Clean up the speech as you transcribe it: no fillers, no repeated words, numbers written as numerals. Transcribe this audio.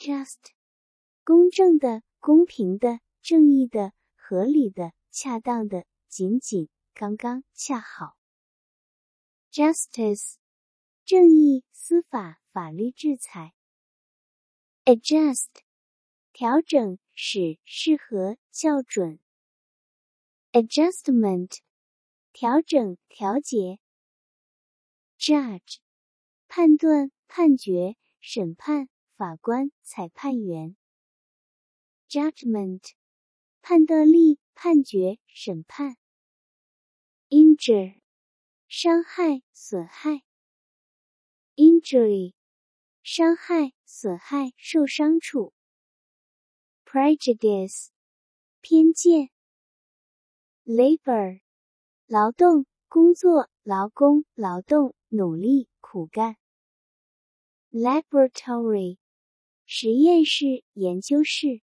just， 公正的、公平的、正义的、合理的、恰当的、仅仅、刚刚、恰好。justice， 正义、司法、法律制裁。adjust， 调整、使、适合、校准。adjustment， 调整、调节。judge， 判断、判决、审判、法官、裁判员。judgment， 判断力、判决、审判。injure， 伤害、损害。injury， 伤害、损害、受伤处。prejudice， 偏见。labor， 劳动、工作、劳工、劳动、努力、苦干。laboratory， 实验室、研究室。